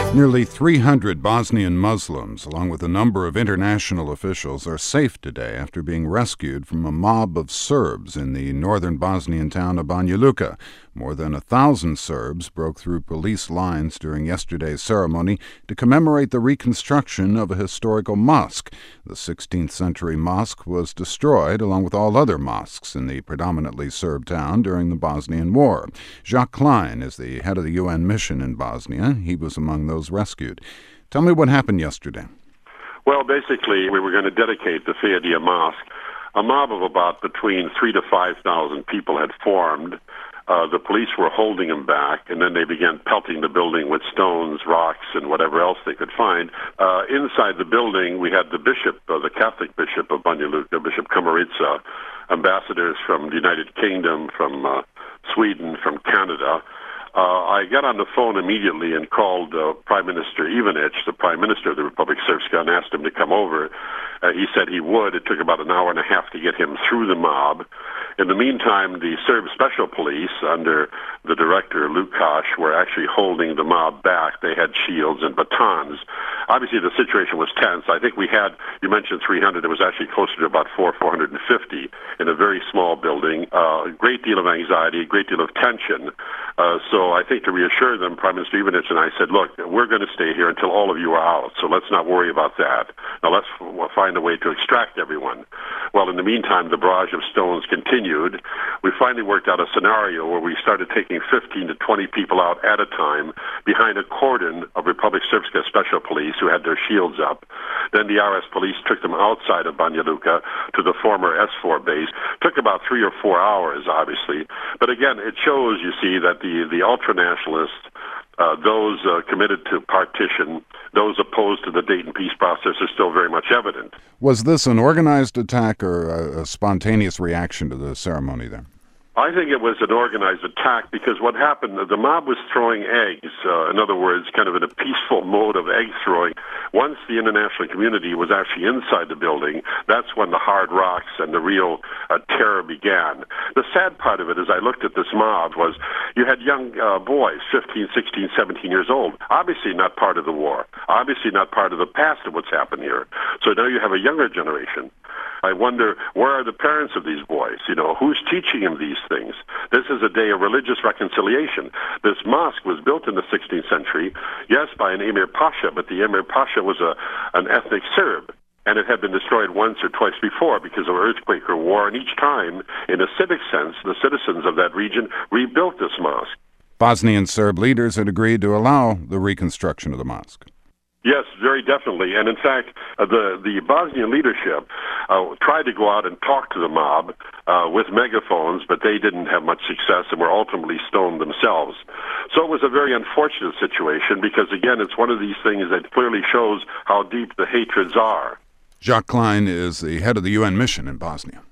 Nearly 300 Bosnian Muslims, along with a number of international officials, are safe today after being rescued from a mob of Serbs in the northern Bosnian town of Banja Luka. More than 1,000 Serbs broke through police lines during yesterday's ceremony to commemorate the reconstruction of a historical mosque. The 16th century mosque was destroyed, along with all other mosques in the predominantly Serb town during the Bosnian War. Jacques Klein is the head of the UN mission in Bosnia. He was among those rescued. Tell me what happened yesterday. Well, basically, we were going to dedicate the Feodija Mosque. A mob of about between 3,000 to 5,000 people had formed. The police were holding them back, and then they began pelting the building with stones, rocks, and whatever else they could find. Inside the building, we had the bishop, the Catholic bishop of Banja Luka, Bishop Komarica, ambassadors from the United Kingdom, from Sweden, from Canada. I got on the phone immediately and called Prime Minister Ivanic, the Prime Minister of the Republic Srpska, and asked him to come over. He said he would. It took about an hour and a half to get him through the mob. In the meantime, the Serb Special Police, under the director, Lukash, were actually holding the mob back. They had shields and batons. Obviously, the situation was tense. I think we had, you mentioned 300, it was actually closer to about 450 in a very small building. A great deal of anxiety, a great deal of tension. So I think to reassure them, Prime Minister Ivanic and I said, look, we're going to stay here until all of you are out, so let's not worry about that. Now let's find a way to extract everyone. Well, in the meantime, the barrage of stones continued. We finally worked out a scenario where we started taking 15 to 20 people out at a time behind a cordon of Republic Srpska Special Police who had their shields up. Then the RS Police took them outside of Banja Luka to the former S4 base. Took about 3 or 4 hours, obviously. But again, it shows, you see, that the ultra-nationalists, those committed to partition, those opposed to the Dayton peace process are still very much evident. Was this an organized attack or a spontaneous reaction to the ceremony there? I think it was an organized attack because what happened, the mob was throwing eggs, in other words, kind of in a peaceful mode of egg throwing. Once the international community was actually inside the building, that's when the hard rocks and the real terror began. The sad part of it, as I looked at this mob, was you had young boys, 15, 16, 17 years old, obviously not part of the war, obviously not part of the past of what's happened here. So now you have a younger generation. I wonder, where are the parents of these boys? You know, who's teaching them these things? This is a day of religious reconciliation. This mosque was built in the 16th century, yes, by an Emir Pasha, but the Emir Pasha was an ethnic Serb. And it had been destroyed once or twice before because of earthquake or war. And each time, in a civic sense, the citizens of that region rebuilt this mosque. Bosnian Serb leaders had agreed to allow the reconstruction of the mosque. Yes, very definitely. And in fact, the Bosnian leadership tried to go out and talk to the mob with megaphones, but they didn't have much success and were ultimately stoned themselves. So it was a very unfortunate situation because, again, it's one of these things that clearly shows how deep the hatreds are. Jacques Klein is the head of the UN mission in Bosnia.